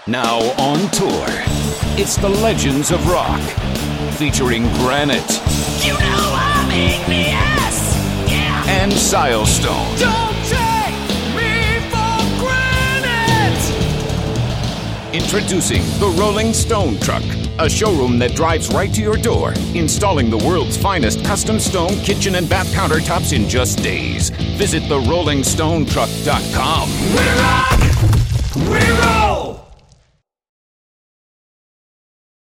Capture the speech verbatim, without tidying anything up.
Now on tour, it's the Legends of Rock, featuring Granite. You know I'm igneous! Yeah! And Silestone. Don't take me for granted! Introducing the Rolling Stone Truck, a showroom that drives right to your door, installing the world's finest custom stone kitchen and bath countertops in just days. Visit the rolling stone truck dot com. We rock! We rock!